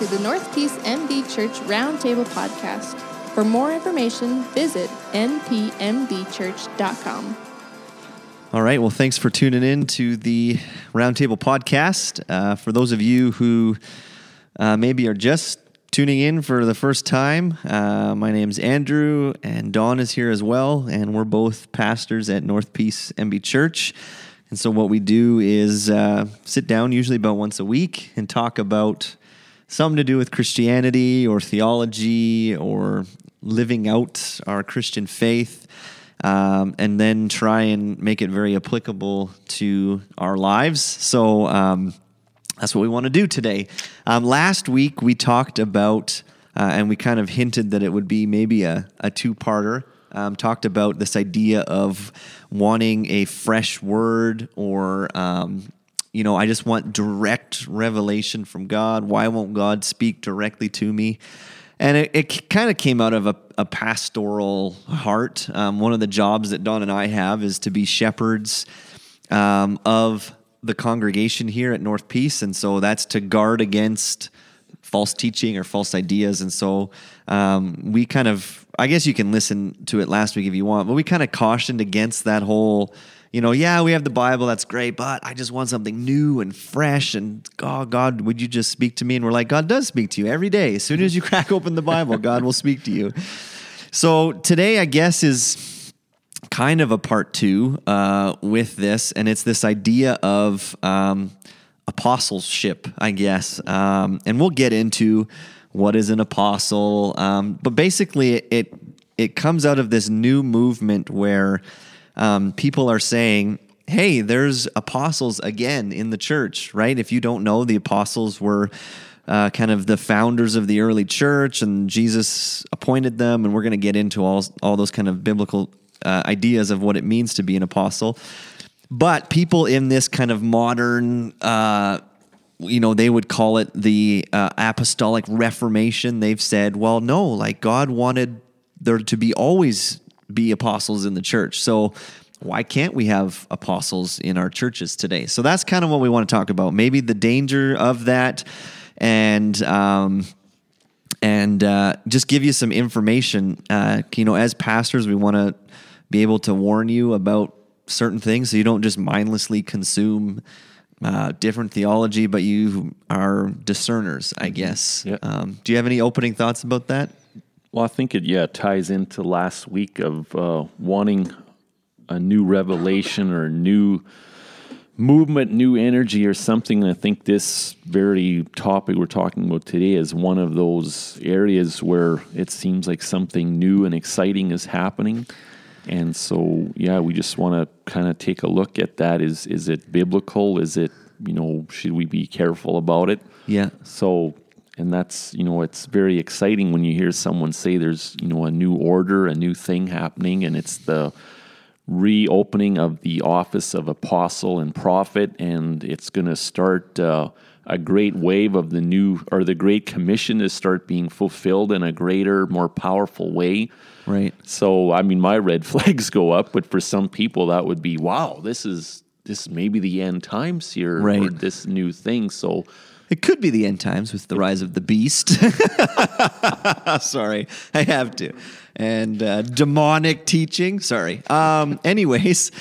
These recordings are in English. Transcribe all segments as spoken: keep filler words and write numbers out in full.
the North Peace M B Church Roundtable Podcast. For more information, visit n p m b church dot com. All right, well, thanks for tuning in to the Roundtable Podcast. Uh, for those of you who uh, maybe are just tuning in for the first time, uh, my name's Andrew, and Dawn is here as well, and we're both pastors at North Peace M B Church. And so what we do is uh, sit down usually about once a week and talk about something to do with Christianity or theology or living out our Christian faith, um, and then try and make it very applicable to our lives. So um, that's what we want to do today. Um, last week we talked about, uh, and we kind of hinted that it would be maybe a, a two-parter, Um, talked about this idea of wanting a fresh word or, um, you know, I just want direct revelation from God. Why won't God speak directly to me? And it, it kind of came out of a, a pastoral heart. Um, one of the jobs that Dawn and I have is to be shepherds um, of the congregation here at North Peace. And so that's to guard against false teaching or false ideas. And so um, we kind of, I guess you can listen to it last week if you want, but we kind of cautioned against that whole, you know, yeah, we have the Bible, that's great, but I just want something new and fresh, and oh, God, would you just speak to me? And we're like, God does speak to you every day. As soon as you crack open the Bible, God will speak to you. So today, I guess, is kind of a part two uh, with this, and it's this idea of um, apostleship, I guess. Um, and we'll get into what is an apostle, um, but basically it it comes out of this new movement where um, people are saying, hey, there's apostles again in the church, right? If you don't know, the apostles were uh, kind of the founders of the early church, and Jesus appointed them, and we're going to get into all, all those kind of biblical uh, ideas of what it means to be an apostle. But people in this kind of modern, uh, you know, they would call it the uh, apostolic reformation. They've said, well, no, like God wanted there to be always be apostles in the church. So why can't we have apostles in our churches today? So that's kind of what we want to talk about. Maybe the danger of that, and um, and uh, just give you some information. Uh, you know, as pastors, we want to be able to warn you about certain things so you don't just mindlessly consume uh, different theology, but you are discerners, I guess. Yeah. Um, do you have any opening thoughts about that? Well, I think it, yeah, ties into last week of uh, wanting a new revelation or a new movement, new energy or something. And I think this very topic we're talking about today is one of those areas where it seems like something new and exciting is happening. And so, yeah, we just want to kind of take a look at that. Is is it biblical? Is it, you know, should we be careful about it? Yeah. So, and that's, you know, it's very exciting when you hear someone say there's, you know, a new order, a new thing happening, and it's the reopening of the office of apostle and prophet, and it's going to start uh, a great wave of the new, or the Great Commission to start being fulfilled in a greater, more powerful way. Right. So, I mean, my red flags go up, but for some people that would be, wow, this is this is maybe the end times here, right, or this new thing. So it could be the end times with the rise of the beast. Sorry, I have to. And uh, demonic teaching. Sorry. Um, anyways,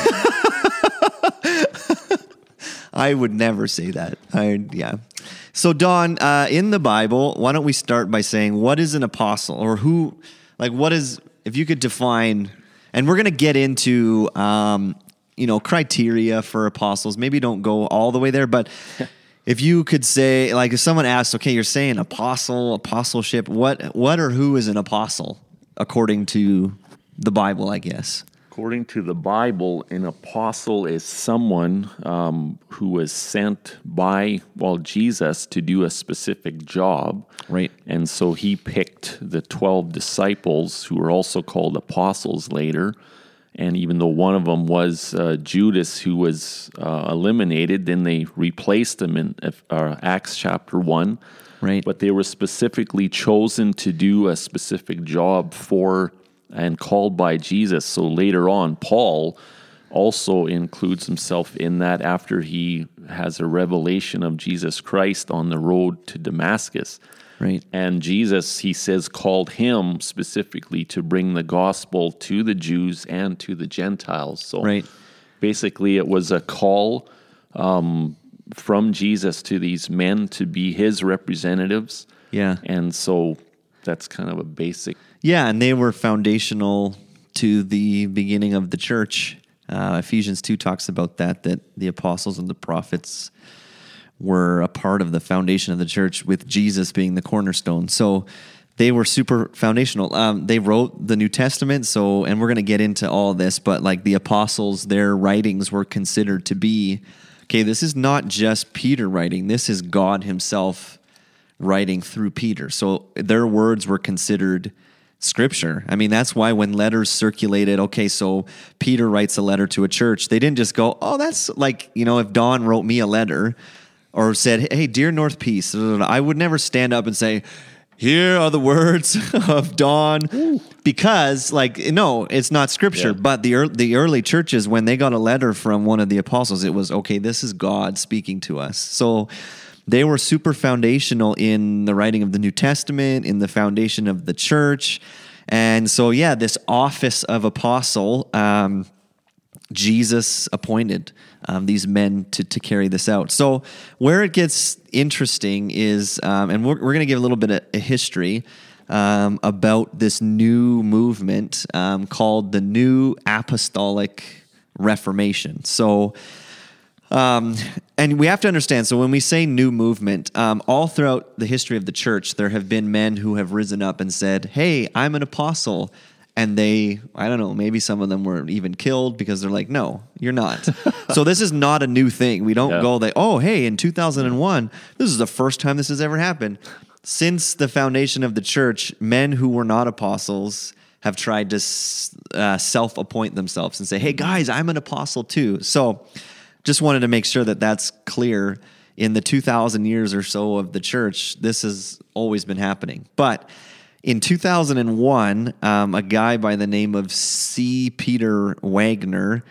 I would never say that. I yeah. So, Dawn, uh, in the Bible, why don't we start by saying, what is an apostle, or who? Like, what is, if you could define, and we're going to get into, um, you know, criteria for apostles. Maybe don't go all the way there, but if you could say, like, if someone asks, okay, you're saying apostle, apostleship, what, what or who is an apostle according to the Bible, I guess? According to the Bible, an apostle is someone um, who was sent by, well, Jesus to do a specific job. Right. And so he picked the twelve disciples, who were also called apostles later. And even though one of them was uh, Judas, who was uh, eliminated, then they replaced him in uh, Acts chapter one. Right. But they were specifically chosen to do a specific job for and called by Jesus. So later on, Paul also includes himself in that after he has a revelation of Jesus Christ on the road to Damascus. Right. And Jesus, he says, called him specifically to bring the gospel to the Jews and to the Gentiles. So Right. basically it was a call um, from Jesus to these men to be his representatives. Yeah. And so that's kind of a basic. Yeah, and they were foundational to the beginning of the church. Uh, Ephesians two talks about that, that the apostles and the prophets were a part of the foundation of the church, with Jesus being the cornerstone. So they were super foundational. Um, they wrote the New Testament, so, and we're going to get into all this, but like the apostles, their writings were considered to be, okay, this is not just Peter writing, this is God himself writing through Peter. So their words were considered Scripture. I mean, that's why when letters circulated, okay, so Peter writes a letter to a church, they didn't just go, oh, that's like, you know, if Don wrote me a letter or said, hey, dear North Peace, I would never stand up and say, here are the words of Don, Ooh. because, like, no, it's not Scripture. Yeah. But the early, the early churches, when they got a letter from one of the apostles, it was, okay, this is God speaking to us. So they were super foundational in the writing of the New Testament, in the foundation of the church. And so, yeah, this office of apostle, um, Jesus appointed um, these men to, to carry this out. So where it gets interesting is, um, and we're, we're going to give a little bit of a history um, about this new movement um, called the New Apostolic Reformation. So Um, and we have to understand, so when we say new movement, um, all throughout the history of the church, there have been men who have risen up and said, hey, I'm an apostle. And they, I don't know, maybe some of them were even killed because they're like, no, you're not. So this is not a new thing. We don't yeah. go like, oh, hey, in two thousand one, this is the first time this has ever happened. Since the foundation of the church, men who were not apostles have tried to uh, self-appoint themselves and say, hey, guys, I'm an apostle too. So just wanted to make sure that that's clear. In the two thousand years or so of the church, this has always been happening. But in two thousand one, um, a guy by the name of C. Peter Wagner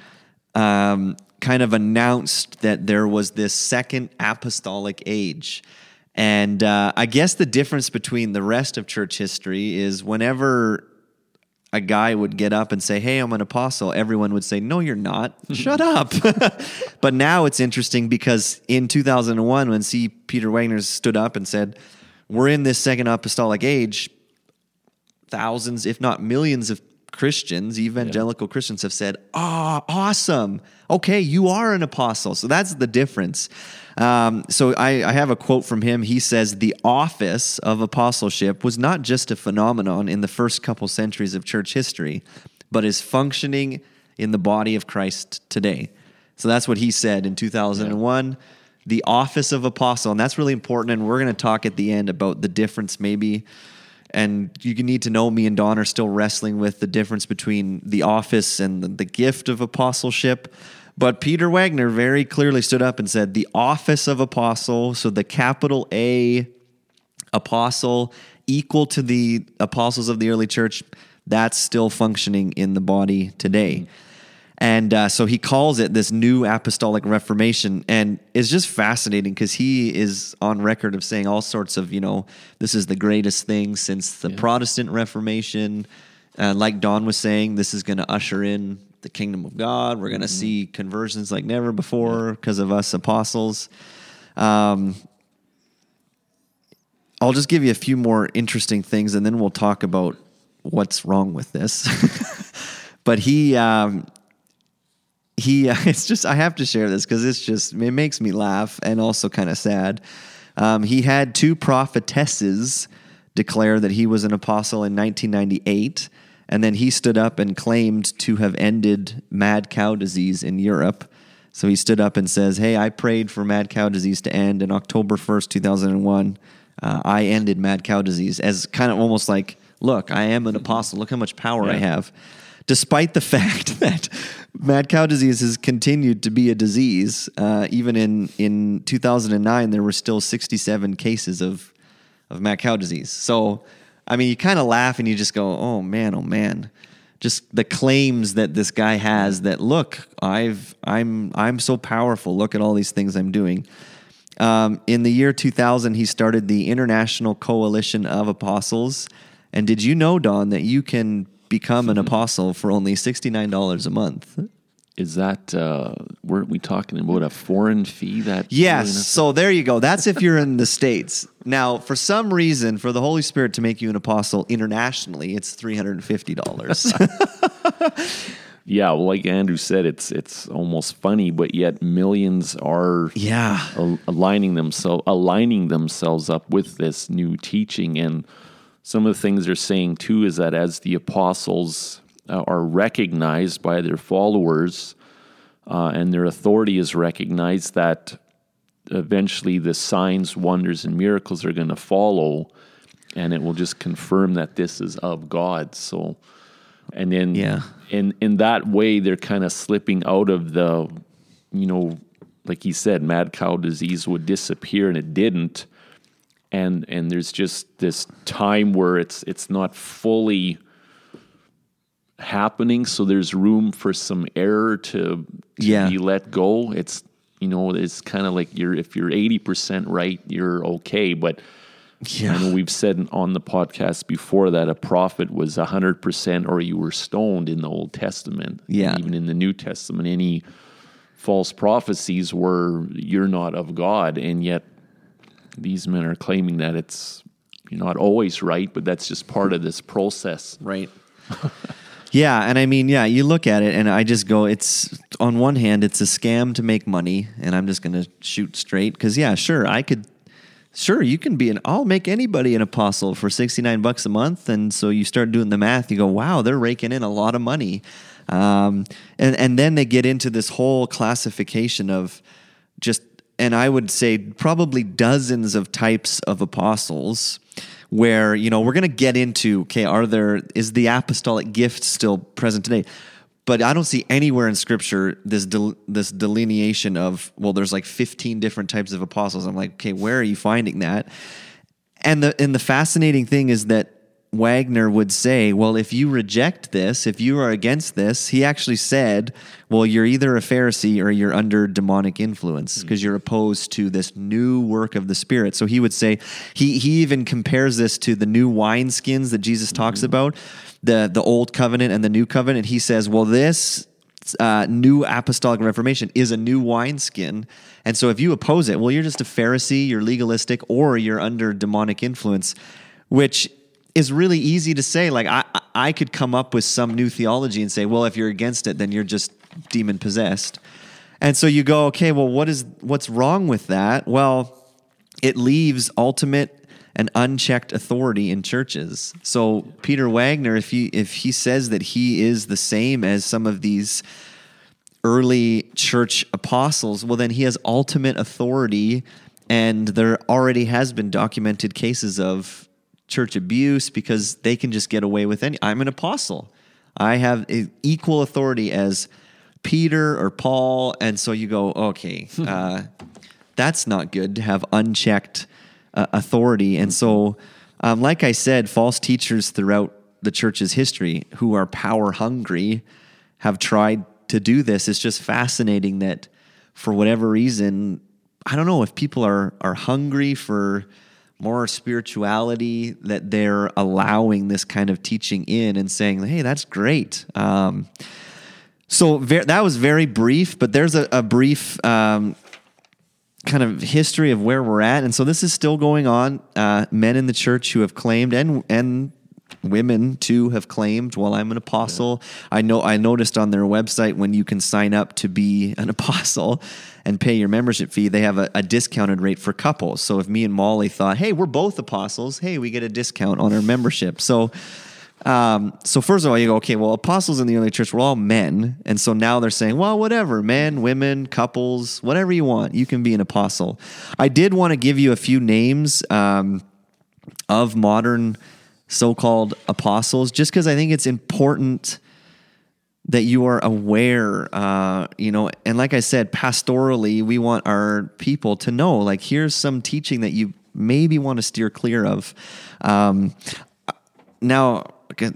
um, kind of announced that there was this second apostolic age. And uh, I guess the difference between the rest of church history is whenever a guy would get up and say, hey, I'm an apostle, everyone would say, no, you're not. Shut up. But now it's interesting because in two thousand one, when C. Peter Wagner stood up and said, we're in this second apostolic age, thousands, if not millions of Christians, evangelical yeah. Christians have said, oh, awesome. Okay, you are an apostle. So that's the difference. Um, so I, I have a quote from him. He says, the office of apostleship was not just a phenomenon in the first couple centuries of church history, but is functioning in the body of Christ today. So that's what he said in two thousand one, yeah. the office of apostle. And that's really important. And we're going to talk at the end about the difference maybe. And you need to know me and Don are still wrestling with the difference between the office and the, the gift of apostleship. But Peter Wagner very clearly stood up and said the office of apostle, so the capital A apostle, equal to the apostles of the early church, that's still functioning in the body today. And uh, so he calls it this new apostolic reformation. And it's just fascinating because he is on record of saying all sorts of, you know, this is the greatest thing since the yeah. Protestant Reformation. Uh, like Don was saying, this is going to usher in the kingdom of God. We're going to mm-hmm. see conversions like never before because of us apostles. Um, I'll just give you a few more interesting things, and then we'll talk about what's wrong with this. But he... Um, He, uh, it's just, I have to share this because it's just, it makes me laugh and also kind of sad. Um, he had two prophetesses declare that he was an apostle in nineteen ninety-eight, and then he stood up and claimed to have ended mad cow disease in Europe. So he stood up and says, hey, I prayed for mad cow disease to end, and October first, two thousand one, uh, I ended mad cow disease, as kind of almost like, look, I am an apostle. Look how much power yeah. I have. Despite the fact that mad cow disease has continued to be a disease, uh, even in, in two thousand nine, there were still sixty-seven cases of, of mad cow disease. So, I mean, you kind of laugh and you just go, oh, man, oh, man. just the claims that this guy has that, look, I've, I'm, I'm so powerful. Look at all these things I'm doing. Um, in the year two thousand, he started the International Coalition of Apostles. And did you know, Don, that you can become an apostle for only sixty-nine dollars a month? Is that, uh, weren't we talking about a foreign fee? That Yes. So there you go. That's if you're in the States. Now, for some reason, for the Holy Spirit to make you an apostle internationally, it's three hundred fifty dollars. Yeah, well, like Andrew said, it's it's almost funny, but yet millions are yeah. al- aligning themselves aligning themselves up with this new teaching. And some of the things they're saying too is that as the apostles uh, are recognized by their followers uh, and their authority is recognized, that eventually the signs, wonders, and miracles are going to follow, and it will just confirm that this is of God. So, and then yeah. in in that way, they're kind of slipping out of the, you know, like he said, mad cow disease would disappear, and it didn't. And and there's just this time where it's it's not fully happening, so there's room for some error to, to yeah. be let go. It's, you know, it's kind of like you're if you're eighty percent right, you're okay. But yeah. I know we've said on the podcast before that a prophet was one hundred percent or you were stoned in the Old Testament. Yeah. And even in the New Testament, any false prophecies were you're not of God, and yet these men are claiming that it's, you're not always right, but that's just part of this process. Right. Yeah, and I mean, yeah, you look at it, and I just go, it's, on one hand, it's a scam to make money, and I'm just going to shoot straight, because, yeah, sure, I could, sure, you can be an, I'll make anybody an apostle for sixty-nine bucks a month, and so you start doing the math, you go, wow, they're raking in a lot of money. Um, and, and then they get into this whole classification of just, and I would say probably dozens of types of apostles, where, you know, we're going to get into, okay, are there, is the apostolic gift still present today? But I don't see anywhere in Scripture this del, this delineation of, well, there's like fifteen different types of apostles. I'm like, okay, where are you finding that? And the and the fascinating thing is that Wagner would say, well, if you reject this, if you are against this, he actually said, well, you're either a Pharisee or you're under demonic influence because you're opposed to this new work of the Spirit. So he would say, he he even compares this to the new wineskins that Jesus talks mm-hmm. about, the, the old covenant and the new covenant. He says, well, this uh, new apostolic reformation is a new wineskin. And so if you oppose it, well, you're just a Pharisee, you're legalistic, or you're under demonic influence, which is really easy to say. Like, I I could come up with some new theology and say, well, if you're against it, then you're just demon possessed. And so you go, okay, well, what is what's wrong with that? Well, it leaves ultimate and unchecked authority in churches. So Peter Wagner, if he if he says that he is the same as some of these early church apostles, well, then he has ultimate authority, and there already has been documented cases of church abuse because they can just get away with any. I'm an apostle. I have equal authority as Peter or Paul. And so you go, okay, uh, that's not good to have unchecked uh, authority. And so, um, like I said, false teachers throughout the church's history who are power hungry have tried to do this. It's just fascinating that for whatever reason, I don't know if people are, are hungry for more spirituality, that they're allowing this kind of teaching in and saying, hey, that's great. Um, so ver- that was very brief, but there's a, a brief um, kind of history of where we're at. And so this is still going on. Uh, men in the church who have claimed, and and women too have claimed, well, I'm an apostle. Yeah. I know I noticed on their website when you can sign up to be an apostle and pay your membership fee, they have a, a discounted rate for couples. So if me and Molly thought, hey, we're both apostles, hey, we get a discount on our membership. So um, so first of all, you go, okay, well, apostles in the early church were all men. And so now they're saying, well, whatever, men, women, couples, whatever you want, you can be an apostle. I did want to give you a few names um, of modern so-called apostles, just because I think it's important that you are aware, uh, you know, and like I said, pastorally, we want our people to know, like, here's some teaching that you maybe want to steer clear of. Um, now,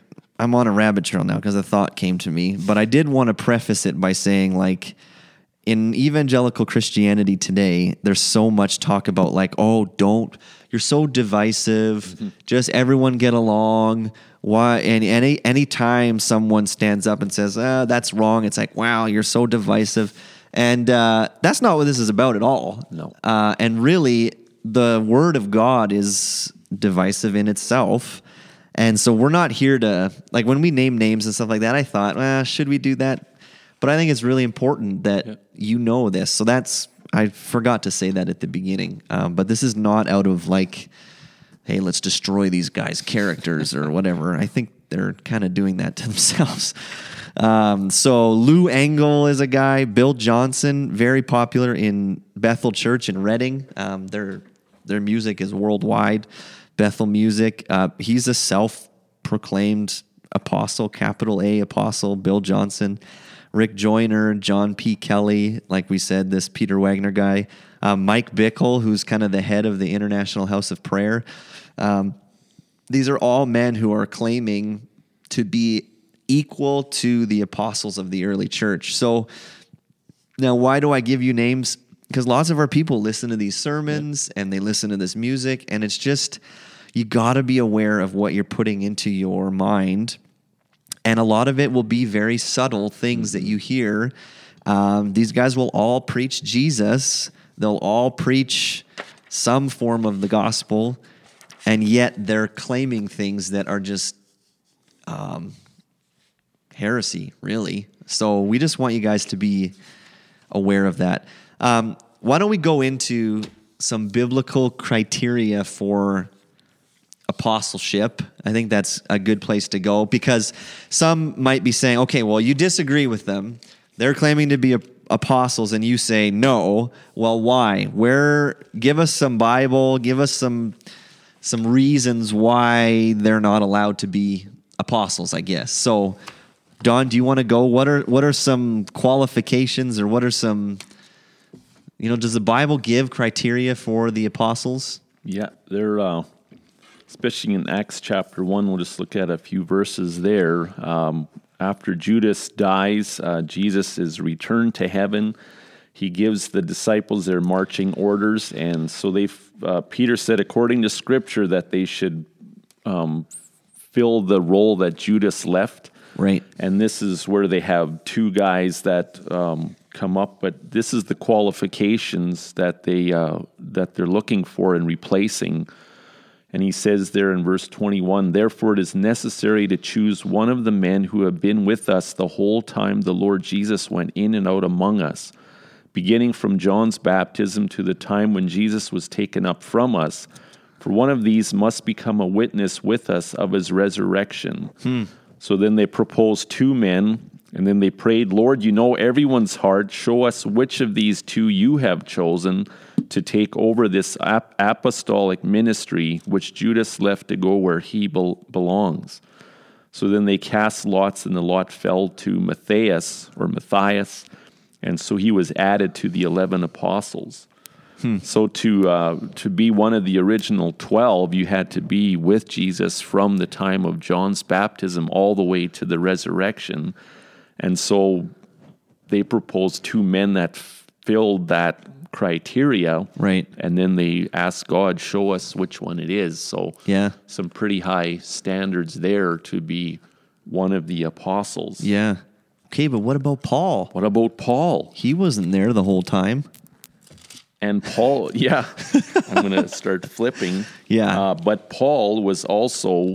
I'm on a rabbit trail now because a thought came to me, but I did want to preface it by saying, like, in evangelical Christianity today, there's so much talk about, like, oh, don't, you're so divisive, mm-hmm. just everyone get along. Why? And any any time someone stands up and says, ah, that's wrong, it's like, wow, you're so divisive. And uh, that's not what this is about at all. No. Uh, and really, the Word of God is divisive in itself. And so we're not here to, like, when we name names and stuff like that, I thought, well, should we do that? But I think it's really important that yeah. you know this. So that's, I forgot to say that at the beginning. Um, but this is not out of, like, hey, let's destroy these guys' characters or whatever. I think they're kind of doing that to themselves. Um, so Lou Engle is a guy. Bill Johnson, very popular in Bethel Church in Redding. Um, their their music is worldwide. Bethel Music. Uh, he's a self-proclaimed apostle, capital A apostle, Bill Johnson. Rick Joyner, John P. Kelly, like we said, this Peter Wagner guy. Um, Mike Bickle, who's kind of the head of the International House of Prayer. Um, these are all men who are claiming to be equal to the apostles of the early church. So now why do I give you names? Because lots of our people listen to these sermons yeah. and they listen to this music, and it's just, you got to be aware of what you're putting into your mind. And a lot of it will be very subtle things that you hear. Um, these guys will all preach Jesus. They'll all preach some form of the gospel, and yet they're claiming things that are just um, heresy, really. So we just want you guys to be aware of that. Um, why don't we go into some biblical criteria for apostleship? I think that's a good place to go, because some might be saying, okay, well, you disagree with them. They're claiming to be apostles, and you say no. Well, why? Where? Give us some Bible. Give us some some reasons why they're not allowed to be apostles, I guess. So, Don, do you want to go? What are what are some qualifications, or what are some, you know, does the Bible give criteria for the apostles? Yeah, they're, uh, especially in Acts chapter one, we'll just look at a few verses there. Um, after Judas dies, uh, Jesus is returned to heaven. He gives the disciples their marching orders, and so they, uh, Peter said, according to Scripture, that they should um, fill the role that Judas left. Right. And this is where they have two guys that um, come up, but this is the qualifications that they uh, that they're looking for in replacing. And he says there in verse twenty-one, therefore it is necessary to choose one of the men who have been with us the whole time the Lord Jesus went in and out among us, beginning from John's baptism to the time when Jesus was taken up from us. For one of these must become a witness with us of his resurrection. Hmm. So then they proposed two men, and then they prayed, Lord, you know everyone's heart. Show us which of these two you have chosen to take over this ap- apostolic ministry, which Judas left to go where he be- belongs. So then they cast lots, and the lot fell to Matthias, or Matthias, and so he was added to the eleven apostles. Hmm. So to uh, to be one of the original twelve, you had to be with Jesus from the time of John's baptism all the way to the resurrection. And so they proposed two men that f- filled that criteria. Right. And then they asked God, show us which one it is. So yeah, some pretty high standards there to be one of the apostles. Yeah. Okay, but what about Paul? What about Paul? He wasn't there the whole time. And Paul, yeah, I'm going to start flipping. Yeah. Uh, but Paul was also,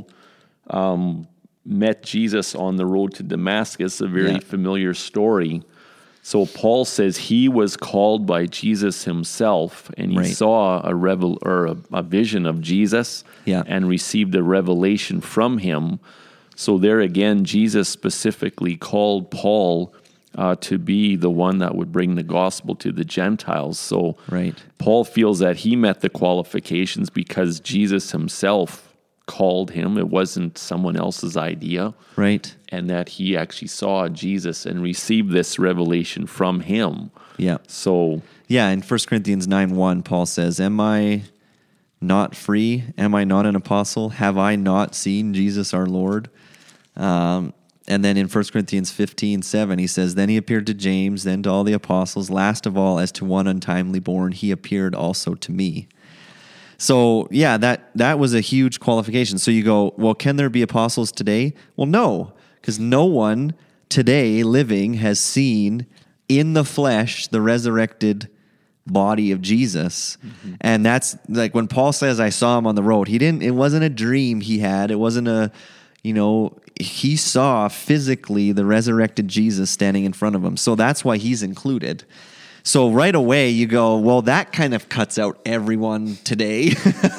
um, met Jesus on the road to Damascus, a very yeah. familiar story. So Paul says he was called by Jesus himself, and he right. saw a revel or a, a vision of Jesus yeah. and received a revelation from him. So there again, Jesus specifically called Paul Uh, to be the one that would bring the gospel to the Gentiles. So right. Paul feels that he met the qualifications because Jesus himself called him. It wasn't someone else's idea. Right. And that he actually saw Jesus and received this revelation from him. Yeah. So yeah, in First Corinthians nine one, Paul says, am I not free? Am I not an apostle? Have I not seen Jesus our Lord? Um, and then in First Corinthians fifteen seven, he says, then he appeared to James, then to all the apostles. Last of all, as to one untimely born, he appeared also to me. So, yeah, that, that was a huge qualification. So you go, well, can there be apostles today? Well, no, because no one today living has seen in the flesh the resurrected body of Jesus. Mm-hmm. And that's like when Paul says, I saw him on the road, he didn't, it wasn't a dream he had. It wasn't a, you know, he saw physically the resurrected Jesus standing in front of him. So that's why he's included. So right away you go, well, that kind of cuts out everyone today.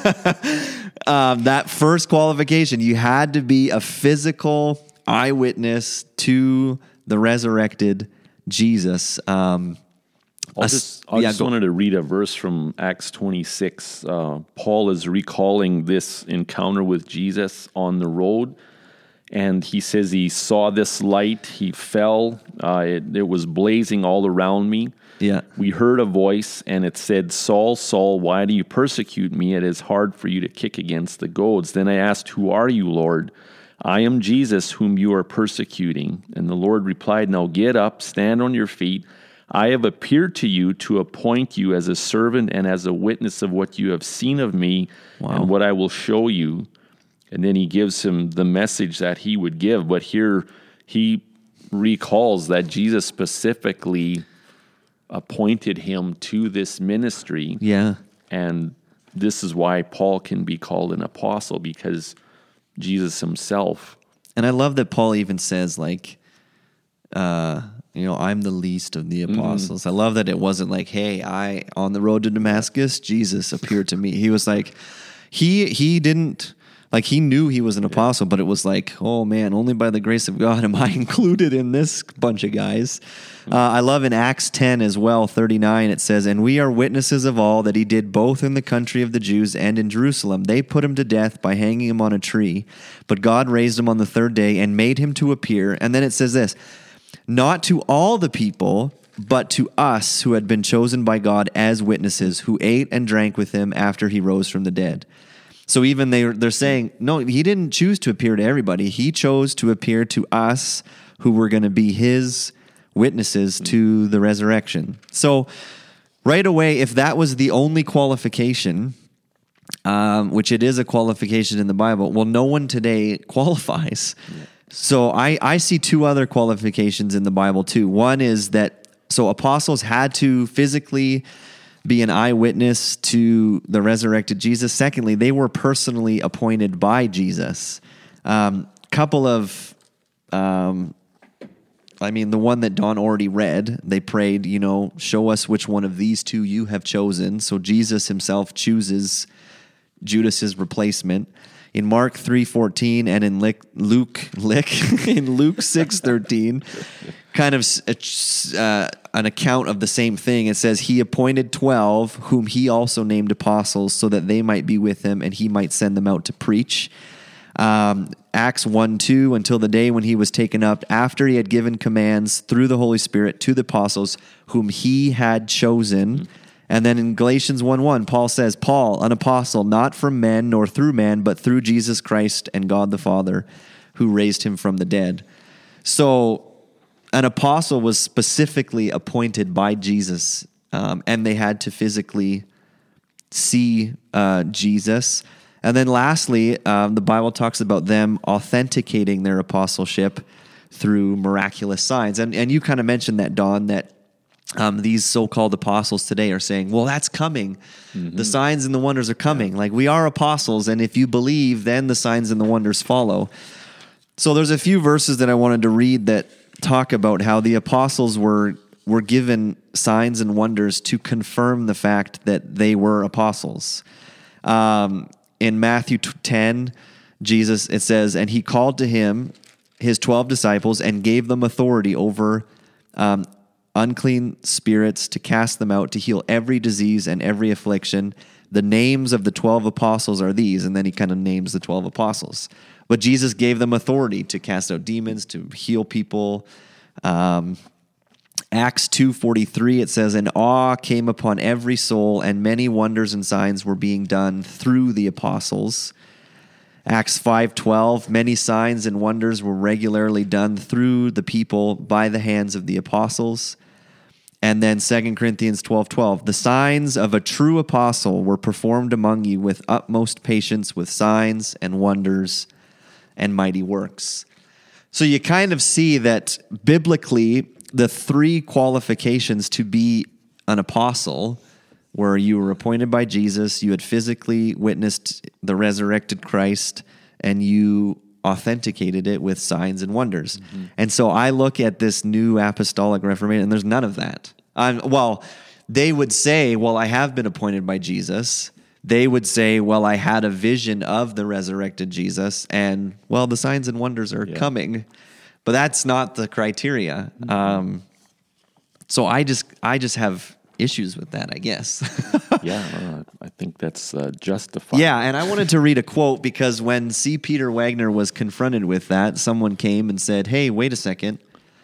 um, that first qualification, you had to be a physical eyewitness to the resurrected Jesus. Um, I just, I yeah, just go. wanted to read a verse from Acts twenty-six. Uh, Paul is recalling this encounter with Jesus on the road. And he says he saw this light. He fell. Uh, it, it was blazing all around me. Yeah. We heard a voice, and it said, Saul, Saul, why do you persecute me? It is hard for you to kick against the goads. Then I asked, who are you, Lord? I am Jesus, whom you are persecuting. And the Lord replied, now get up, stand on your feet. I have appeared to you to appoint you as a servant and as a witness of what you have seen of me wow. and what I will show you. And then he gives him the message that he would give. But here he recalls that Jesus specifically appointed him to this ministry. Yeah. And this is why Paul can be called an apostle, because Jesus himself. And I love that Paul even says, like, uh, you know, I'm the least of the apostles. Mm-hmm. I love that it wasn't like, hey, I, on the road to Damascus, Jesus appeared to me. He was like, he, he didn't, like, he knew he was an apostle, but it was like, oh man, only by the grace of God am I included in this bunch of guys. Uh, I love in Acts ten as well, thirty-nine, it says, and we are witnesses of all that he did both in the country of the Jews and in Jerusalem. They put him to death by hanging him on a tree, but God raised him on the third day and made him to appear. And then it says this, not to all the people, but to us who had been chosen by God as witnesses, who ate and drank with him after he rose from the dead. So even they, they're saying, no, he didn't choose to appear to everybody. He chose to appear to us who were going to be his witnesses to the resurrection. So right away, if that was the only qualification, um, which it is a qualification in the Bible, well, no one today qualifies. Yeah. So I, I see two other qualifications in the Bible too. One is that, so apostles had to physically be an eyewitness to the resurrected Jesus. Secondly, they were personally appointed by Jesus. Um, couple of, um, I mean, the one that Don already read, they prayed, you know, show us which one of these two you have chosen. So Jesus himself chooses Judas's replacement. In Mark three fourteen and in Luke, Luke, in Luke six thirteen, kind of uh, an account of the same thing. It says, he appointed twelve, whom he also named apostles, so that they might be with him and he might send them out to preach. Um, Acts one two, until the day when he was taken up, after he had given commands through the Holy Spirit to the apostles, whom he had chosen. And then in Galatians one one, Paul says, Paul, an apostle, not from men nor through man, but through Jesus Christ and God the Father, who raised him from the dead. So an apostle was specifically appointed by Jesus, um, and they had to physically see uh, Jesus. And then lastly, um, the Bible talks about them authenticating their apostleship through miraculous signs. And, and you kind of mentioned that, Don, that Um, these so-called apostles today are saying, well, that's coming. Mm-hmm. The signs and the wonders are coming. Yeah. Like, we are apostles, and if you believe, then the signs and the wonders follow. So there's a few verses that I wanted to read that talk about how the apostles were were given signs and wonders to confirm the fact that they were apostles. Um, in Matthew ten, Jesus, it says, and he called to him his twelve disciples and gave them authority over um unclean spirits, to cast them out, to heal every disease and every affliction. The names of the twelve apostles are these, and then he kind of names the twelve apostles. But Jesus gave them authority to cast out demons, to heal people. Um, Acts two forty-three, it says, and awe came upon every soul, and many wonders and signs were being done through the apostles. Acts five twelve, many signs and wonders were regularly done through the people by the hands of the apostles. And then Second Corinthians twelve twelve, the signs of a true apostle were performed among you with utmost patience, with signs and wonders and mighty works. So you kind of see that biblically, the three qualifications to be an apostle were you were appointed by Jesus, you had physically witnessed the resurrected Christ, and you authenticated it with signs and wonders. Mm-hmm. And so I look at this new apostolic reformation, and there's none of that. Um, well, they would say, well, I have been appointed by Jesus. They would say, well, I had a vision of the resurrected Jesus, and, well, the signs and wonders are yeah. coming. But that's not the criteria. Mm-hmm. Um, so I just I just have issues with that, I guess. yeah, uh, I think that's uh, justified. Yeah, and I wanted to read a quote because when C. Peter Wagner was confronted with that, someone came and said, hey, wait a second.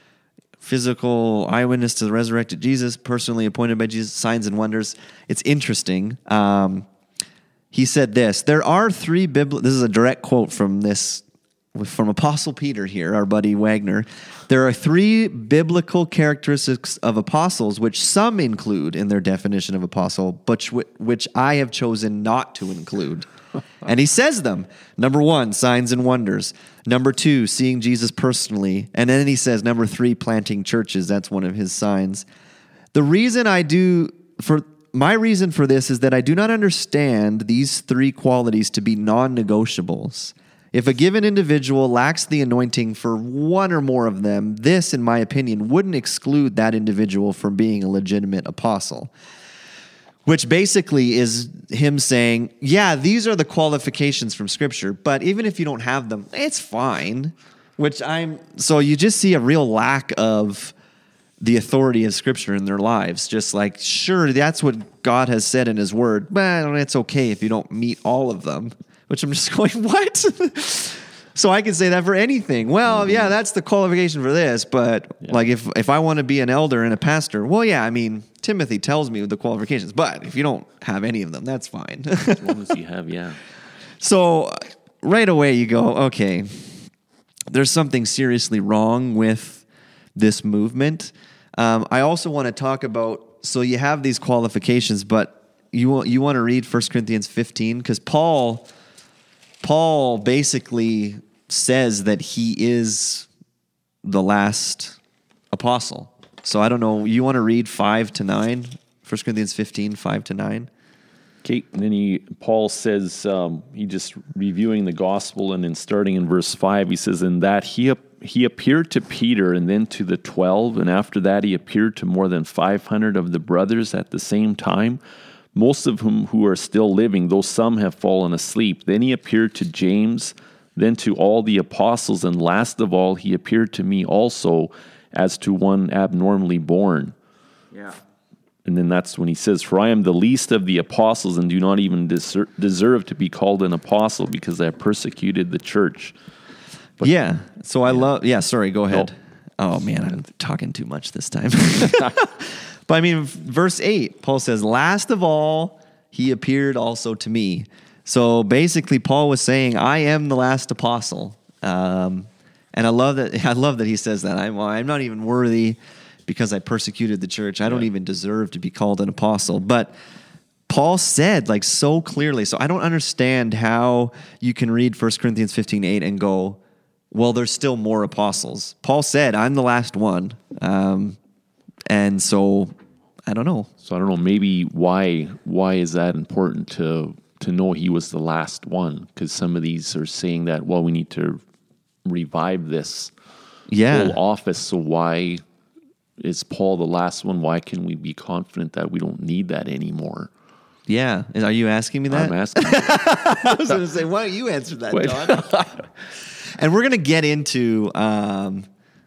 Physical eyewitness to the resurrected Jesus, personally appointed by Jesus, signs and wonders. It's interesting. Um, he said this, there are three biblical, this is a direct quote from this, from Apostle Peter here, our buddy Wagner. There are three biblical characteristics of apostles, which some include in their definition of apostle, but which I have chosen not to include. And he says them. Number one, signs and wonders. Number two, seeing Jesus personally. And then he says, number three, planting churches. That's one of his signs. The reason I do, for my reason for this is that I do not understand these three qualities to be non-negotiables. If a given individual lacks the anointing for one or more of them, this, in my opinion, wouldn't exclude that individual from being a legitimate apostle. Which basically is him saying, yeah, these are the qualifications from Scripture, but even if you don't have them, it's fine. Which I'm, so you just see a real lack of the authority of Scripture in their lives. Just like, sure, that's what God has said in His Word, but it's okay if you don't meet all of them. Which I'm just going, what? So I can say that for anything. Well, mm-hmm. yeah, that's the qualification for this. But yeah. like if, if I want to be an elder and a pastor, well, yeah, I mean, Timothy tells me the qualifications. But if you don't have any of them, that's fine. As long as you have, yeah. So right away you go, okay, there's something seriously wrong with this movement. Um, I also want to talk about, so you have these qualifications, but you, you want to read First Corinthians fifteen? Because Paul... Paul basically says that he is the last apostle. So I don't know. You want to read five to nine? First Corinthians fifteen, five to nine? Okay. And then he, Paul says, um, he just reviewing the gospel, and then starting in verse five, he says, in that he, he appeared to Peter and then to the twelve, and after that he appeared to more than five hundred of the brothers at the same time, most of whom who are still living, though some have fallen asleep. Then he appeared to James, then to all the apostles, and last of all, he appeared to me also as to one abnormally born. Yeah. And then that's when he says, for I am the least of the apostles and do not even deser- deserve to be called an apostle because I have persecuted the church. But, yeah. So I yeah. love, yeah, sorry, go ahead. No. Oh man, I'm talking too much this time. But I mean, verse eight, Paul says, last of all, he appeared also to me. So basically, Paul was saying, I am the last apostle. Um, and I love that I love that he says that. I'm, I'm not even worthy because I persecuted the church. I don't yeah. even deserve to be called an apostle. But Paul said, like, so clearly, so I don't understand how you can read First Corinthians fifteen eight and go, well, there's still more apostles. Paul said, I'm the last one. Um And so, I don't know. So I don't know. Maybe why why is that important to to know he was the last one? Because some of these are saying that, well, we need to revive this yeah. whole office. So why is Paul the last one? Why can we be confident that we don't need that anymore? Yeah. Are you asking me that? I'm asking. I was going to say, why don't you answer that, Wait. Don? And we're going to get into... Um,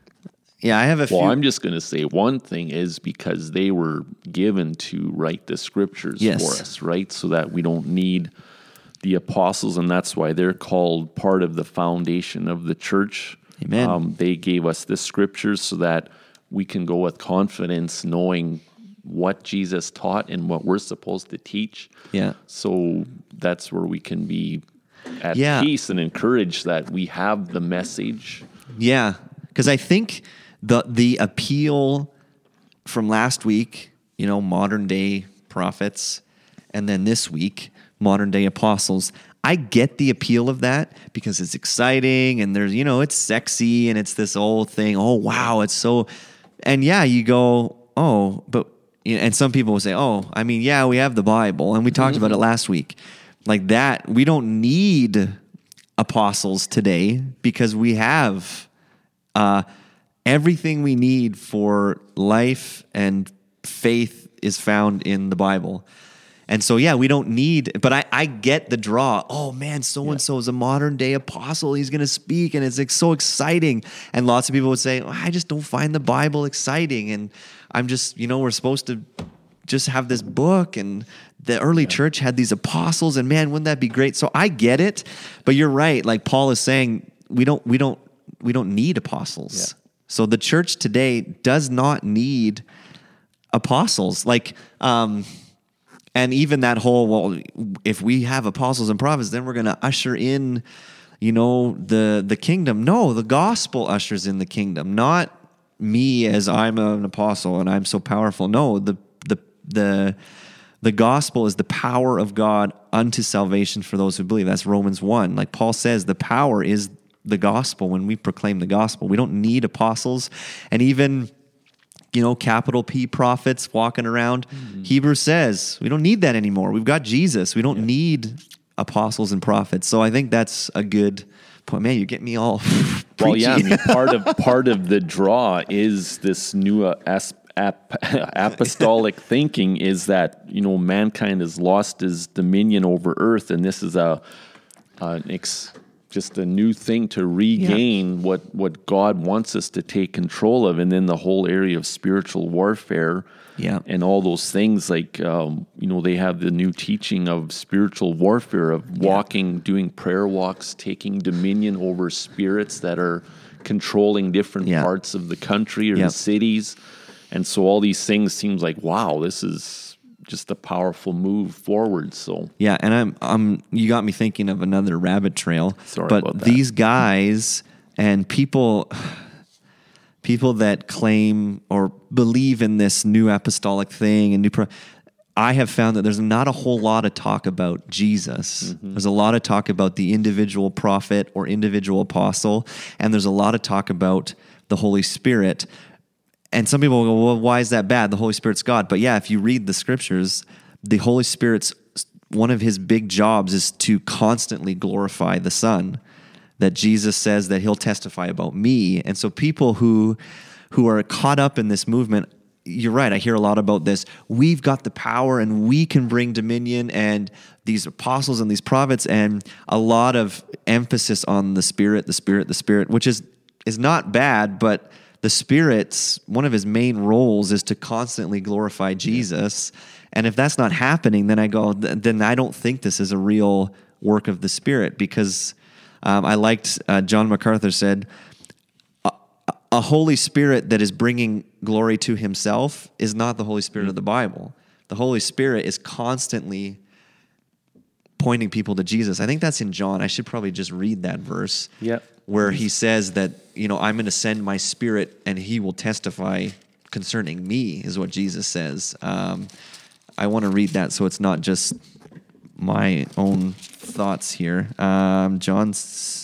Yeah, I have a few. Well, I'm just going to say one thing is because they were given to write the scriptures yes. for us, right? So that we don't need the apostles, and that's why they're called part of the foundation of the church. Amen. Um, they gave us the scriptures so that we can go with confidence knowing what Jesus taught and what we're supposed to teach. Yeah. So that's where we can be at Yeah. peace and encouraged that we have the message. Yeah, because I think the the appeal from last week, you know, modern day prophets, and then this week, modern day apostles. I get the appeal of that because it's exciting and there's, you know, it's sexy and it's this old thing. Oh, wow, it's so, and yeah, you go, oh, but, and some people will say, oh, I mean, yeah, we have the Bible, and we talked mm-hmm. about it last week. Like that, we don't need apostles today because we have uh, everything we need for life and faith is found in the Bible. And so, yeah, we don't need, but I, I get the draw. Oh, man, so-and-so yeah. is a modern day apostle. He's going to speak, and it's like so exciting. And lots of people would say, oh, I just don't find the Bible exciting. And I'm just, you know, we're supposed to just have this book. And the early yeah. church had these apostles, and man, wouldn't that be great? So I get it, but you're right. Like Paul is saying, we don't, we don't, we don't need apostles. Yeah. So the church today does not need apostles. Like, um, And even that whole, well, if we have apostles and prophets, then we're going to usher in, you know, the the kingdom. No, the gospel ushers in the kingdom, not me as I'm an apostle and I'm so powerful. No, the the the the gospel is the power of God unto salvation for those who believe. That's Romans one. Like Paul says, the power is the gospel when we proclaim the gospel. We don't need apostles. And even, you know, capital P prophets walking around. Mm-hmm. Hebrews says we don't need that anymore. We've got Jesus. We don't yeah. need apostles and prophets. So I think that's a good point. Man, you get me all well. Yeah, I mean, part of part of the draw is this new uh, as, ap, apostolic thinking is that, you know, mankind has lost his dominion over earth, and this is a an ex. just a new thing to regain yeah. what, what God wants us to take control of. And then the whole area of spiritual warfare yeah. and all those things, like, um, you know, they have the new teaching of spiritual warfare, of walking, yeah. doing prayer walks, taking dominion over spirits that are controlling different yeah. parts of the country or yeah. the cities. And so all these things seems like, wow, this is just a powerful move forward. So yeah, and I'm I'm you got me thinking of another rabbit trail. Sorry but about that. These guys and people people that claim or believe in this new apostolic thing and new pro, I have found that there's not a whole lot of talk about Jesus. Mm-hmm. There's a lot of talk about the individual prophet or individual apostle, and there's a lot of talk about the Holy Spirit. And some people will go, well, why is that bad? The Holy Spirit's God. But yeah, if you read the scriptures, the Holy Spirit's, one of his big jobs is to constantly glorify the Son. That Jesus says that he'll testify about me. And so people who who are caught up in this movement, you're right, I hear a lot about this. We've got the power and we can bring dominion and these apostles and these prophets, and a lot of emphasis on the Spirit, the Spirit, the Spirit, which is is not bad, but the Spirit's, one of his main roles is to constantly glorify Jesus. And if that's not happening, then I go, then I don't think this is a real work of the Spirit, because um, I liked, uh, John MacArthur said, a, a Holy Spirit that is bringing glory to himself is not the Holy Spirit mm-hmm. of the Bible. The Holy Spirit is constantly pointing people to Jesus. I think that's in John. I should probably just read that verse. Yep. Where he says that, you know, I'm going to send my Spirit and he will testify concerning me, is what Jesus says. Um, I want to read that so it's not just my own thoughts here. Um, John's...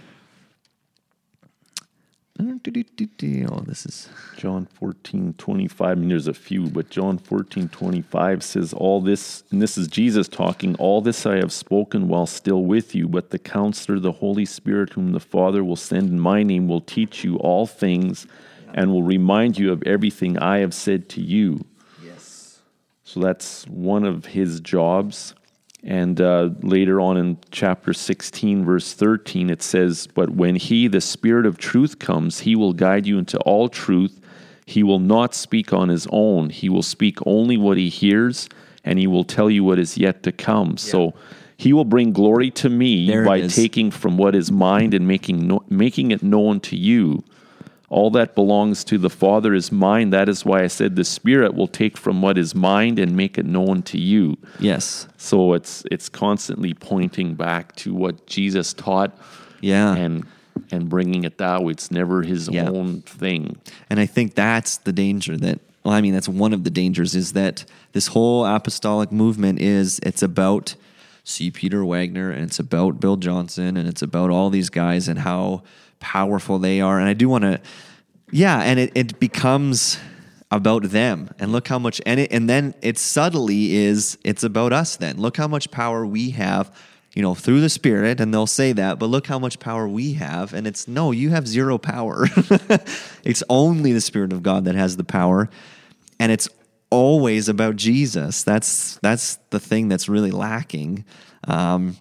Oh, this is... John fourteen twenty-five. I mean, there's a few, but John fourteen twenty-five says, all this, and this is Jesus talking, all this I have spoken while still with you, but the Counselor, the Holy Spirit, whom the Father will send in my name, will teach you all things and will remind you of everything I have said to you. Yes. So that's one of his jobs. And uh, later on in chapter sixteen, verse thirteen, it says, but when he, the Spirit of truth, comes, he will guide you into all truth. He will not speak on his own. He will speak only what he hears, and he will tell you what is yet to come. Yeah. So he will bring glory to me there by taking from what is mine and making no, making it known to you. All that belongs to the Father is mine. That is why I said the Spirit will take from what is mine and make it known to you. Yes. So it's it's constantly pointing back to what Jesus taught. Yeah. And and bringing it that way. It's never his Yeah. own thing. And I think that's the danger that, well, I mean, that's one of the dangers, is that this whole apostolic movement is, it's about C. Peter Wagner, and it's about Bill Johnson, and it's about all these guys and how powerful they are. And I do want to, yeah, and it, it becomes about them. And look how much, and it, and then it subtly is, it's about us then. Look how much power we have, you know, through the Spirit, and they'll say that, but look how much power we have. And it's, no, you have zero power. It's only the Spirit of God that has the power. And it's always about Jesus. That's that's the thing that's really lacking. Um,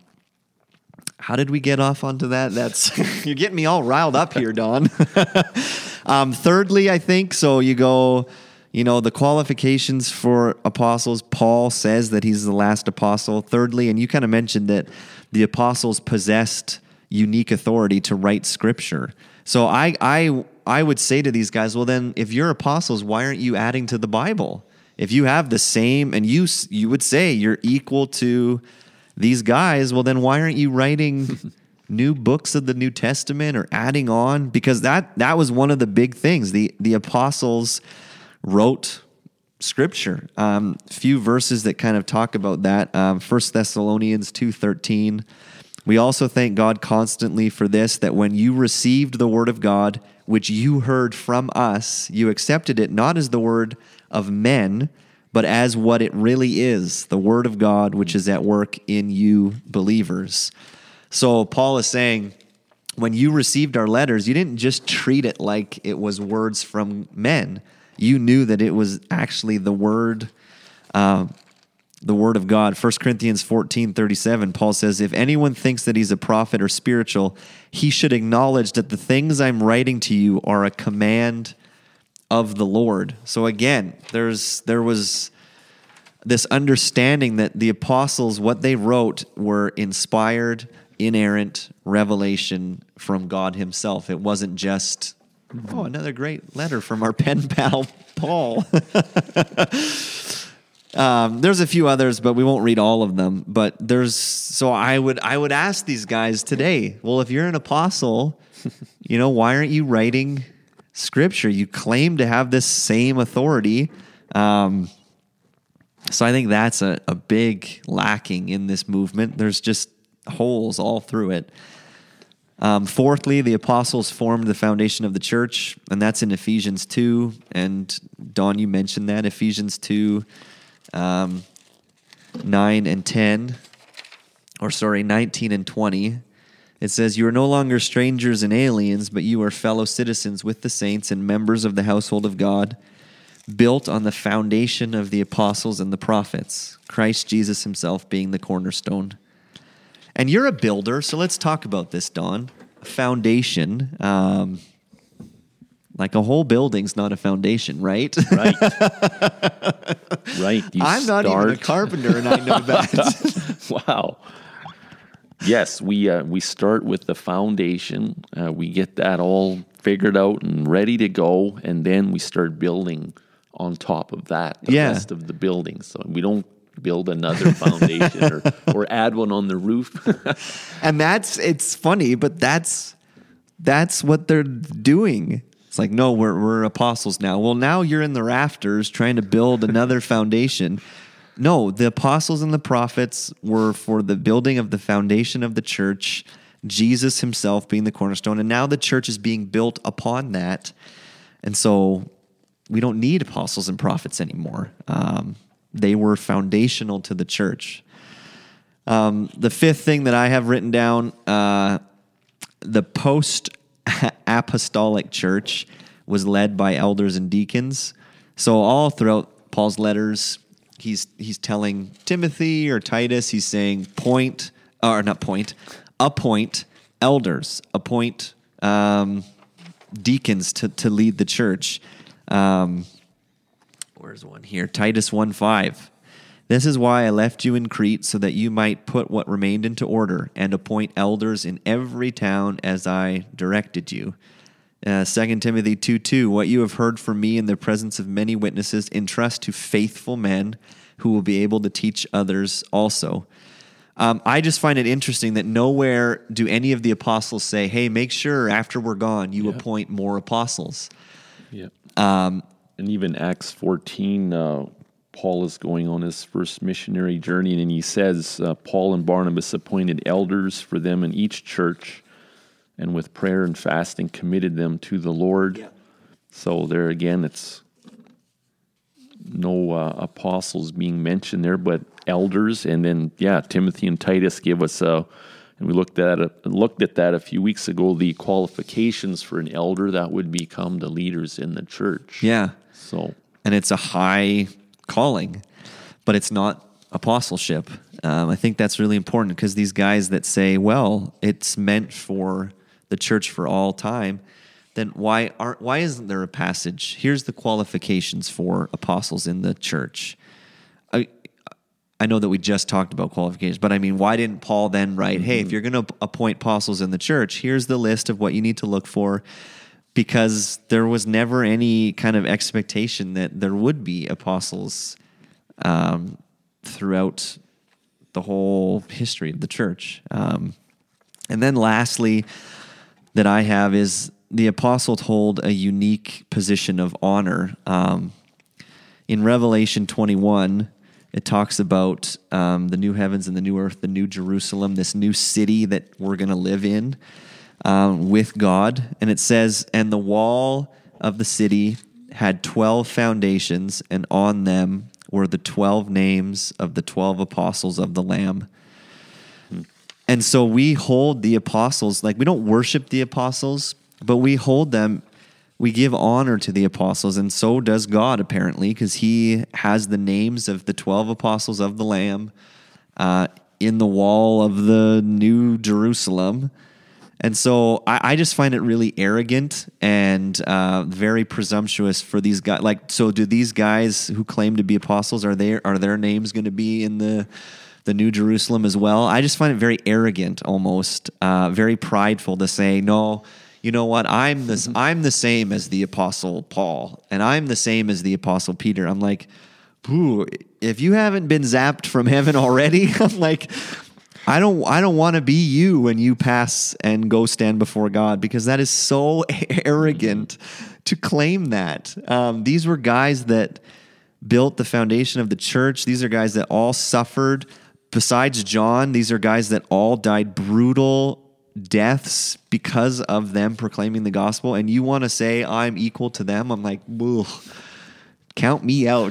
how did we get off onto that? That's you're getting me all riled up here, Don. um, thirdly, I think, so you go, you know, the qualifications for apostles. Paul says that he's the last apostle. Thirdly, and you kind of mentioned that the apostles possessed unique authority to write scripture. So I I I would say to these guys, well, then if you're apostles, why aren't you adding to the Bible? If you have the same, and you you would say you're equal to these guys, well, then why aren't you writing new books of the New Testament or adding on? Because that that was one of the big things. The the apostles wrote scripture. Um, few verses that kind of talk about that. Um, First Thessalonians two thirteen. We also thank God constantly for this, that when you received the word of God, which you heard from us, you accepted it not as the word of men, but as what it really is, the word of God, which is at work in you believers. So Paul is saying, when you received our letters, you didn't just treat it like it was words from men. You knew that it was actually the word uh, the word of God. First Corinthians fourteen thirty-seven, Paul says, if anyone thinks that he's a prophet or spiritual, he should acknowledge that the things I'm writing to you are a command of the Lord. So again, there's there was this understanding that the apostles, what they wrote, were inspired, inerrant revelation from God himself. It wasn't just, oh, another great letter from our pen pal, Paul. Um, there's a few others, but we won't read all of them. But there's, so I would, I would ask these guys today, well, if you're an apostle, you know, why aren't you writing scripture? You claim to have this same authority. Um, so I think that's a, a big lacking in this movement. There's just holes all through it. Um, fourthly, the apostles formed the foundation of the church, and that's in Ephesians two. And Don, you mentioned that, Ephesians two, Um, nine and ten, or sorry, nineteen and twenty. It says, you are no longer strangers and aliens, but you are fellow citizens with the saints and members of the household of God, built on the foundation of the apostles and the prophets, Christ Jesus himself being the cornerstone. And you're a builder, so let's talk about this, Don. A foundation. Um, Like a whole building's not a foundation, right? Right. Right. You I'm not start... even a carpenter, and I know that. Wow. Yes, we uh, we start with the foundation. Uh, we get that all figured out and ready to go, and then we start building on top of that the Yeah. rest of the building. So we don't build another foundation or, or add one on the roof. And that's, it's funny, but that's that's what they're doing. It's like, no, we're we're apostles now. Well, now you're in the rafters trying to build another foundation. No, the apostles and the prophets were for the building of the foundation of the church, Jesus himself being the cornerstone, and now the church is being built upon that. And so we don't need apostles and prophets anymore. Um, they were foundational to the church. Um, the fifth thing that I have written down, uh, the post-apostolic church was led by elders and deacons. So all throughout Paul's letters, he's he's telling Timothy or Titus, he's saying point, or not point, appoint elders, appoint um, deacons to, to lead the church. Um, where's one here? Titus one five. This is why I left you in Crete, so that you might put what remained into order and appoint elders in every town as I directed you. Uh, Second Timothy two two, what you have heard from me in the presence of many witnesses, entrust to faithful men who will be able to teach others also. Um, I just find it interesting that nowhere do any of the apostles say, hey, make sure after we're gone, you Yeah. appoint more apostles. Yeah. Um, and even Acts fourteen, uh, Paul is going on his first missionary journey, and he says, uh, Paul and Barnabas appointed elders for them in each church, and with prayer and fasting committed them to the Lord. Yeah. So there again, it's no uh, apostles being mentioned there, but elders. And then, yeah, Timothy and Titus give us, uh, and we looked at it, looked at that a few weeks ago, the qualifications for an elder that would become the leaders in the church. yeah. So, And it's a high calling, but it's not apostleship. Um, I think that's really important because these guys that say, well, it's meant for the church for all time, then why aren't why isn't there a passage? Here's the qualifications for apostles in the church. I I know that we just talked about qualifications, but I mean, why didn't Paul then write, hey, if you're going to appoint apostles in the church, here's the list of what you need to look for? Because there was never any kind of expectation that there would be apostles um, throughout the whole history of the church. Um, and then lastly, that I have is the apostles hold a unique position of honor. Um, in Revelation twenty-one, it talks about um, the new heavens and the new earth, the new Jerusalem, this new city that we're going to live in um, with God. And it says, and the wall of the city had twelve foundations, and on them were the twelve names of the twelve apostles of the Lamb. And so we hold the apostles, like we don't worship the apostles, but we hold them, we give honor to the apostles, and so does God apparently, because he has the names of the twelve apostles of the Lamb uh, in the wall of the New Jerusalem. And so I, I just find it really arrogant and uh, very presumptuous for these guys. Like, so do these guys who claim to be apostles, are they are their names going to be in the the New Jerusalem as well? I just find it very arrogant, almost uh, very prideful to say, no, you know what? I'm this. I'm the same as the Apostle Paul, and I'm the same as the Apostle Peter. I'm like, ooh, if you haven't been zapped from heaven already, I'm like, I don't. I don't want to be you when you pass and go stand before God, because that is so arrogant to claim that. Um, these were guys that built the foundation of the church. These are guys that all suffered. Besides John, these are guys that all died brutal deaths because of them proclaiming the gospel. And you want to say I'm equal to them? I'm like, ugh, count me out.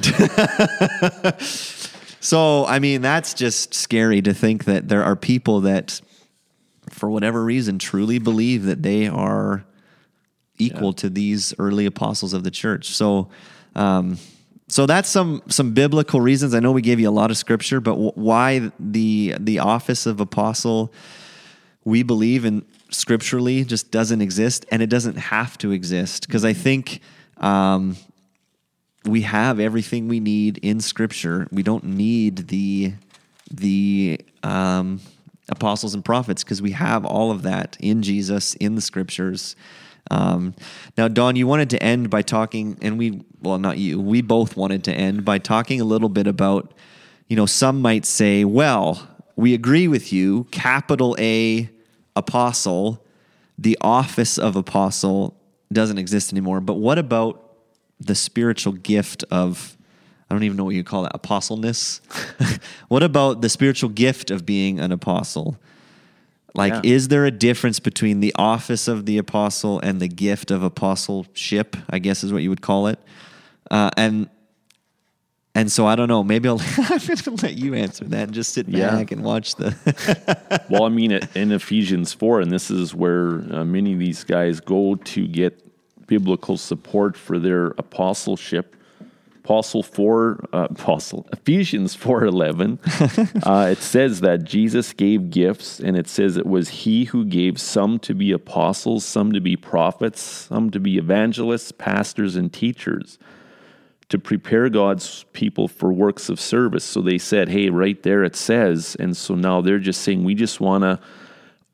So, I mean, that's just scary to think that there are people that, for whatever reason, truly believe that they are equal yeah. to these early apostles of the church. So, um, So that's some some biblical reasons. I know we gave you a lot of scripture, but w- why the the office of apostle, we believe in scripturally, just doesn't exist, and it doesn't have to exist, because I think um, we have everything we need in Scripture. We don't need the the um, apostles and prophets, because we have all of that in Jesus, in the Scriptures. Um, now, Don, you wanted to end by talking, and we, well, not you, we both wanted to end by talking a little bit about, you know, some might say, well, we agree with you, capital A, apostle, the office of apostle doesn't exist anymore, but what about the spiritual gift of, I don't even know what you call that, apostleness? What about the spiritual gift of being an apostle? Like, yeah. Is there a difference between the office of the apostle and the gift of apostleship, I guess is what you would call it? Uh, and and so I don't know. Maybe I'll, I'm going to let you answer that and just sit yeah. back and watch the... Well, I mean, in Ephesians four, and this is where uh, many of these guys go to get biblical support for their apostleship. Apostle four, uh, Apostle Ephesians four eleven. uh, it says that Jesus gave gifts, and it says it was He who gave some to be apostles, some to be prophets, some to be evangelists, pastors, and teachers, to prepare God's people for works of service. So they said, "Hey, right there it says," and so now they're just saying, "We just want to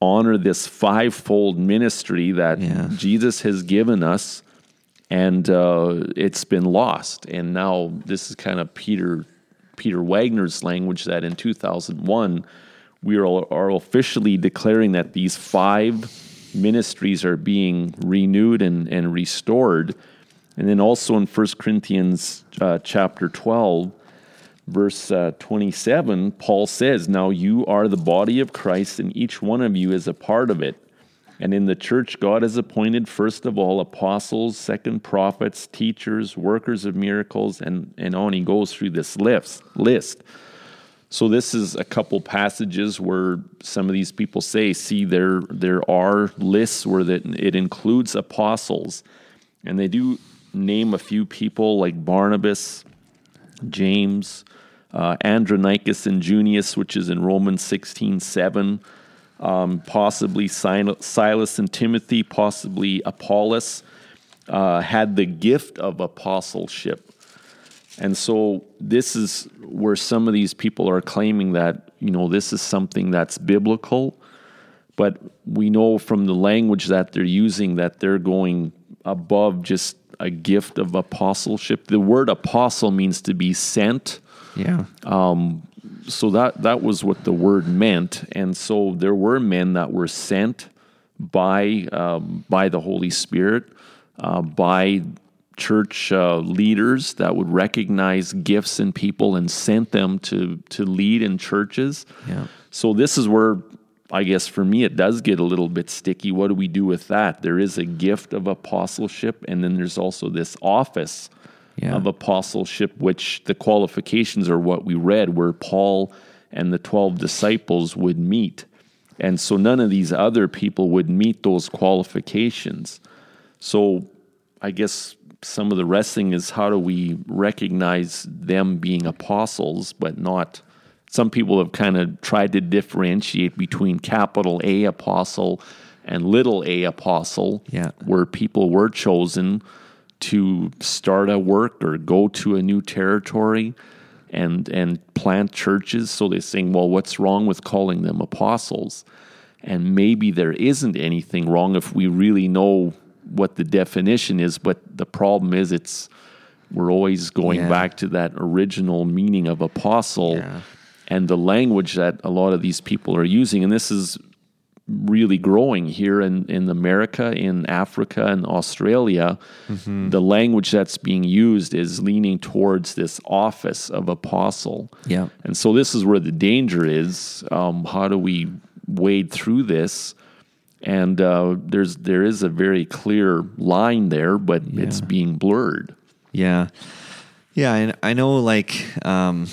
honor this fivefold ministry that Yeah. Jesus has given us, and uh, it's been lost. And now this is kind of Peter Peter Wagner's language that in two thousand one we are, are officially declaring that these five ministries are being renewed and, and restored. And then also in First Corinthians uh, chapter twelve, verse uh, twenty-seven, Paul says, "Now you are the body of Christ, and each one of you is a part of it. And in the church, God has appointed, first of all, apostles, second prophets, teachers, workers of miracles," and, and on he goes through this list. list. So this is a couple passages where some of these people say, see, there there are lists where that it includes apostles. And they do name a few people like Barnabas, James, uh, Andronicus and Junius, which is in Romans sixteen seven, um, possibly Silas and Timothy, possibly Apollos, uh, had the gift of apostleship. And so this is where some of these people are claiming that, you know, this is something that's biblical, but we know from the language that they're using that they're going above just a gift of apostleship. The word apostle means to be sent. Yeah. Um, so that, that was what the word meant. And so there were men that were sent by, um, by the Holy Spirit, uh, by church uh, leaders that would recognize gifts in people and sent them to, to lead in churches. Yeah. So this is where, I guess for me, it does get a little bit sticky. What do we do with that? There is a gift of apostleship, and then there's also this office yeah. of apostleship, which the qualifications are what we read, where Paul and the twelve disciples would meet. And so none of these other people would meet those qualifications. So I guess some of the wrestling is, how do we recognize them being apostles, but not... Some people have kind of tried to differentiate between capital A apostle and little a apostle, yeah. where people were chosen to start a work or go to a new territory and and plant churches. So they're saying, well, what's wrong with calling them apostles? And maybe there isn't anything wrong if we really know what the definition is, but the problem is it's we're always going yeah. back to that original meaning of apostle. Yeah. And the language that a lot of these people are using, and this is really growing here in, in America, in Africa, and Australia, mm-hmm. the language that's being used is leaning towards this office of apostle. Yeah. And so this is where the danger is. Um, how do we wade through this? And uh, there's there is a very clear line there, but yeah. it's being blurred. Yeah. Yeah, and I know, like... Um,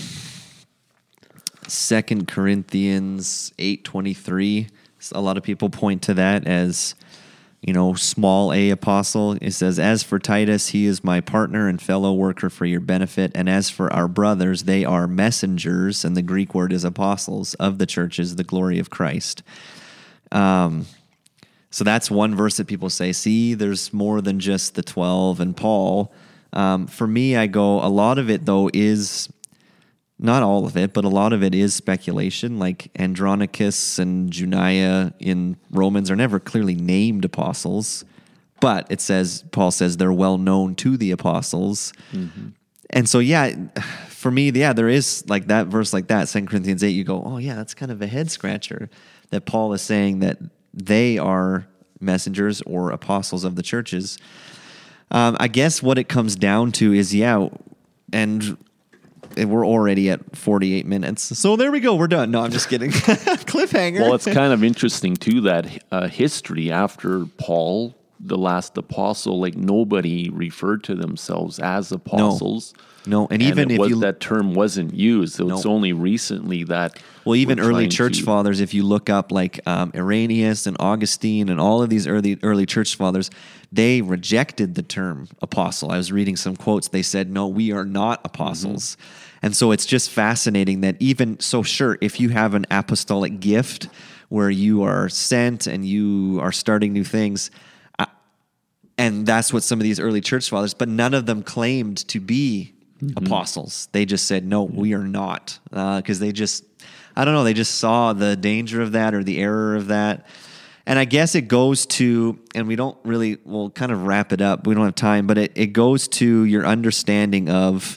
Second Corinthians eight twenty-three. A lot of people point to that as, you know, small a apostle. It says, "As for Titus, he is my partner and fellow worker for your benefit. And as for our brothers, they are messengers," and the Greek word is apostles, "of the churches, the glory of Christ." Um, so that's one verse that people say, see, there's more than just the twelve and Paul. Um, for me, I go, a lot of it, though, is... Not all of it, but a lot of it is speculation. Like Andronicus and Junia in Romans are never clearly named apostles, but it says, Paul says they're well known to the apostles. Mm-hmm. And so, yeah, for me, yeah, there is like that verse like that, Second Corinthians eight, you go, oh yeah, that's kind of a head scratcher that Paul is saying that they are messengers or apostles of the churches. Um, I guess what it comes down to is, yeah, and... we're already at forty-eight minutes. So there we go. We're done. No, I'm just kidding. Cliffhanger. Well, it's kind of interesting, too, that uh, history after Paul, the last apostle, like nobody referred to themselves as apostles. No, no. and even and it if was, you... that term wasn't used. So no. It's only recently that... Well, even early church to, fathers, if you look up like um, Irenaeus and Augustine and all of these early early church fathers, they rejected the term apostle. I was reading some quotes. They said, no, we are not apostles. Mm-hmm. And so it's just fascinating that even, so sure, if you have an apostolic gift where you are sent and you are starting new things, uh, and that's what some of these early church fathers, but none of them claimed to be mm-hmm. apostles. They just said, no, we are not, because uh, they just... I don't know, they just saw the danger of that or the error of that. And I guess it goes to, and we don't really, we'll kind of wrap it up. We don't have time, but it, it goes to your understanding of,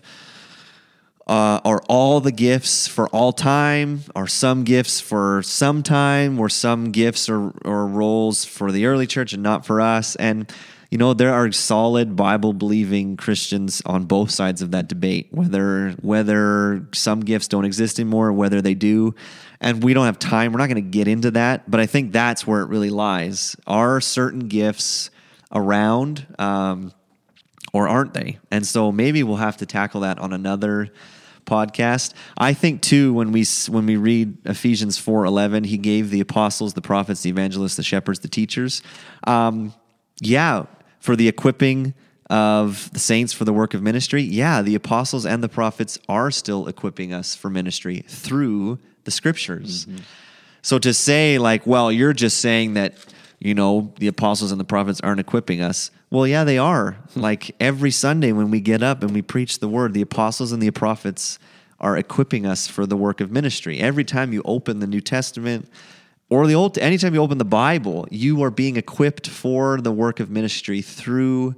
uh, are all the gifts for all time? Are some gifts for some time? Or some gifts or, or roles for the early church and not for us? And, you know, there are solid Bible-believing Christians on both sides of that debate, whether whether some gifts don't exist anymore, whether they do. And we don't have time. We're not going to get into that. But I think that's where it really lies. Are certain gifts around um, or aren't they? And so maybe we'll have to tackle that on another podcast. I think, too, when we when we read Ephesians four eleven, he gave the apostles, the prophets, the evangelists, the shepherds, the teachers. Um, yeah, for the equipping of the saints for the work of ministry. Yeah, the apostles and the prophets are still equipping us for ministry through the scriptures. Mm-hmm. So to say like, well, you're just saying that, you know, the apostles and the prophets aren't equipping us. Well, yeah, they are. Like every Sunday when we get up and we preach the word, the apostles and the prophets are equipping us for the work of ministry. Every time you open the New Testament or the Old, anytime you open the Bible, you are being equipped for the work of ministry through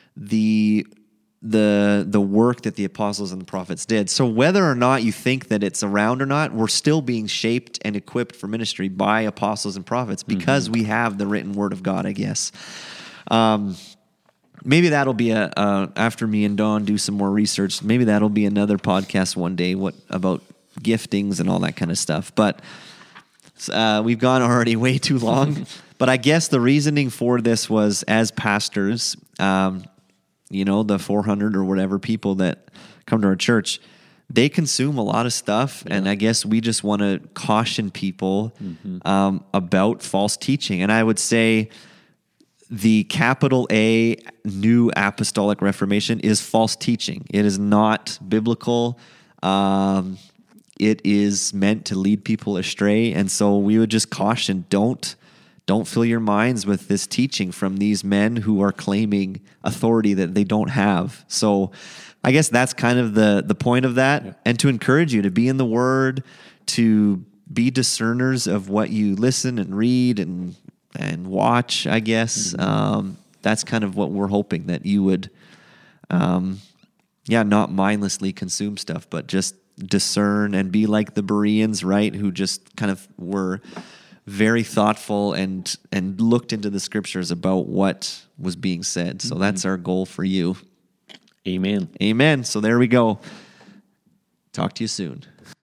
the the the work that the apostles and the prophets did. So whether or not you think that it's around or not, we're still being shaped and equipped for ministry by apostles and prophets because mm-hmm. we have the written word of God, I guess. Um, maybe that'll be a, uh, after me and Dawn do some more research, maybe that'll be another podcast one day what about giftings and all that kind of stuff. But uh, we've gone already way too long. But I guess the reasoning for this was as pastors, um, you know, the four hundred or whatever people that come to our church, they consume a lot of stuff. Yeah. And I guess we just want to caution people mm-hmm. um, about false teaching. And I would say the capital A New Apostolic Reformation is false teaching. It is not biblical. Um, it is meant to lead people astray. And so we would just caution, don't Don't fill your minds with this teaching from these men who are claiming authority that they don't have. So I guess that's kind of the, the point of that. Yeah. And to encourage you to be in the Word, to be discerners of what you listen and read and and watch, I guess. Mm-hmm. Um, that's kind of what we're hoping, that you would, um, yeah, not mindlessly consume stuff, but just discern and be like the Bereans, right, who just kind of were very thoughtful and and looked into the scriptures about what was being said. So mm-hmm. that's our goal for you. Amen. Amen. So there we go. Talk to you soon.